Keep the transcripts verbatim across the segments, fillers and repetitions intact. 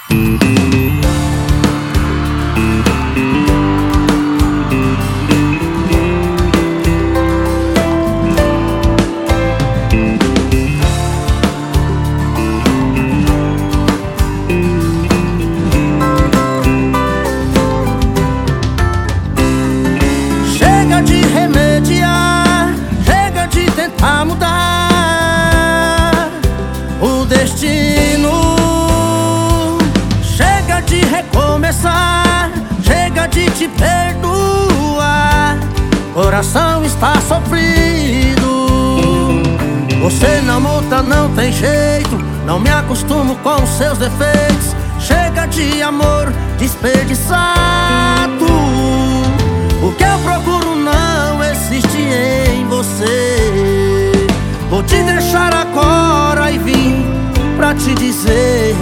Chega de remediar, chega de tentar mudar o destino. Chega de recomeçar, chega de te perdoar. Coração está sofrido. Você não muda, não tem jeito. Não me acostumo com os seus defeitos. Chega de amor desperdiçado. O que eu procuro não existe em você. Vou te deixar agora e vim pra te dizer: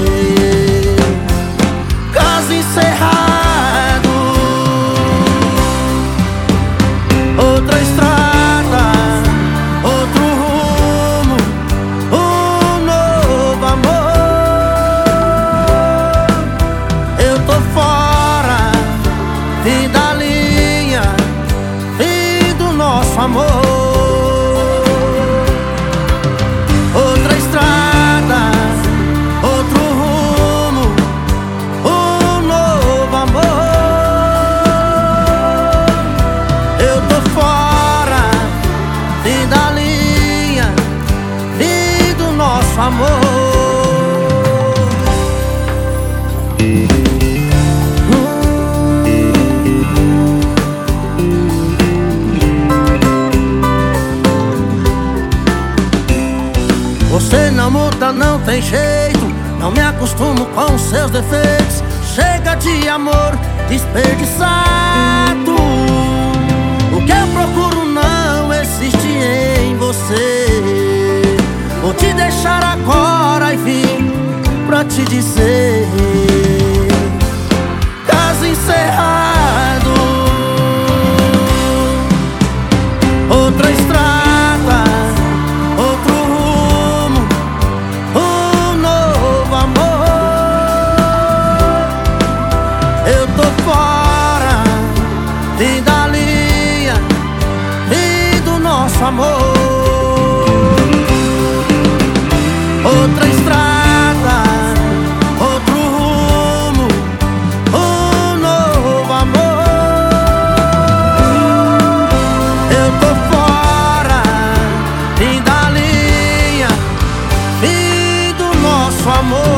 caso encerrado, outra estrada, outro rumo, um novo amor. Eu tô fora, fim da linha, fim do nosso amor. Outra estrada, outro rumo, um novo amor. Eu tô fora, fim da linha, fim do nosso amor. Você não muda, não tem jeito. Não me acostumo com os seus defeitos. Chega de amor desperdiçado. O que eu procuro não existe em você. Vou te deixar agora e vim pra te dizer: caso encerrado, outra estrada, outro rumo, um novo amor. Eu tô fora, fim da linha, fim do nosso amor. Outra estrada, outro rumo, um novo amor. Eu tô fora, fim da linha, fim do nosso amor.